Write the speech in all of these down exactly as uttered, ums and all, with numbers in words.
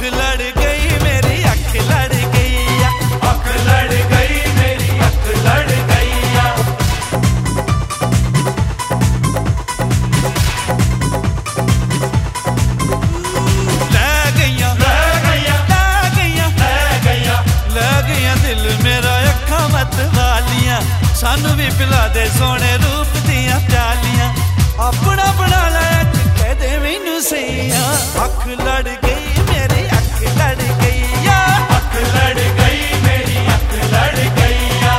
लड़ गई मेरी अख लड़ गई, अख लड़ गई मेरी अख लड़ गई। ले गईया ले गईया ले गईया ले गईया ले गईया दिल मेरा अखा मत वालियां, सानू भी पिला दे सोने रूप दियां प्यालियां, अपना बना लाया कह दे मैनू सैया। अख लड़ गई मेरी अख लड़ गई, अख लड़ गई मेरी अख लड़ गई।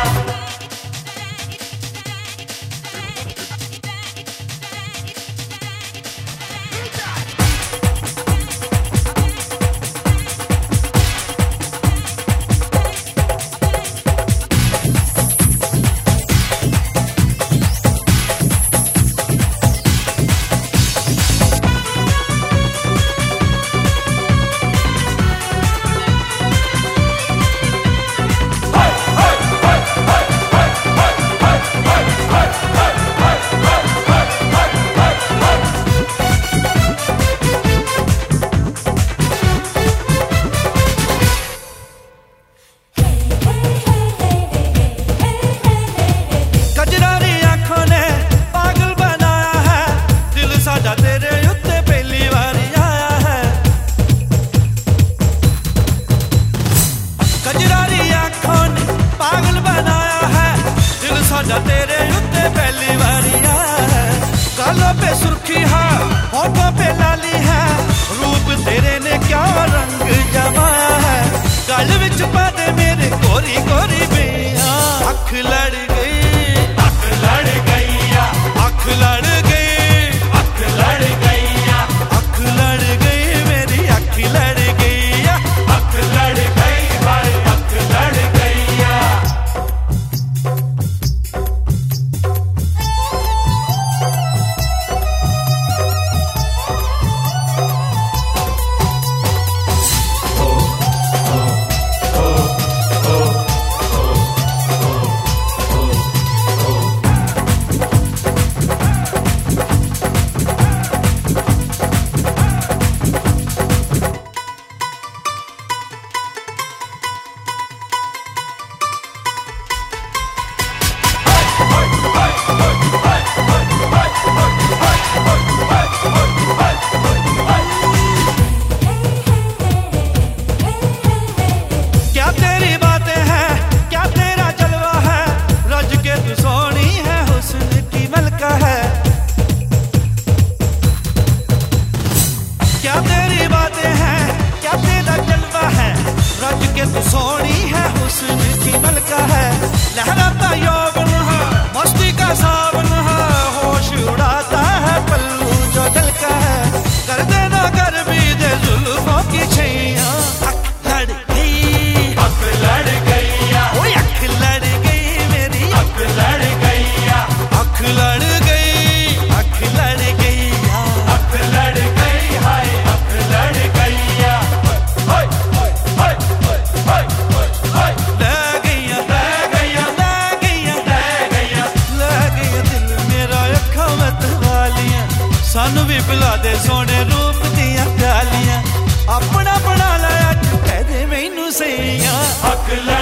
तेरे उत्ते पहली बारी आया है, गालों पे सुर्खी है होठों पे लाली है, रूप तेरे ने क्या रंग जमाया है, गल विच पा दे मेरे गोरी गोरी बिया। अख लड़ गई अख लड़ गई अख लड़ गई अख लड़ गई अख लड़ गई मेरी अख लड़ गई, अख लड़ गई हाय अख लड़ गई। तू सोनी है हुस्न की मलका है, लहराता यौवन है मस्ती का सावन है, होश उड़ाता है पल्लू जो दलका है, कर देना कर भी दे जुल्फों की छैया। अख लड़ गई अख लड़ गई ओए अख लड़ गई मेरी अख लड़ गई अख लड़ गई अख लड़ गई अख लड़ गई हाय अख लड़ गई। हाय हाय हाय हाय ले गईया ले गईया ले गईया ले गईया ले गईया दिल मेरा अखा मत वालियां, सानू भी पिला दे सोने रूप दियां प्यालियां, अपना बना लाया कह दे मैनू सैया। अख लड़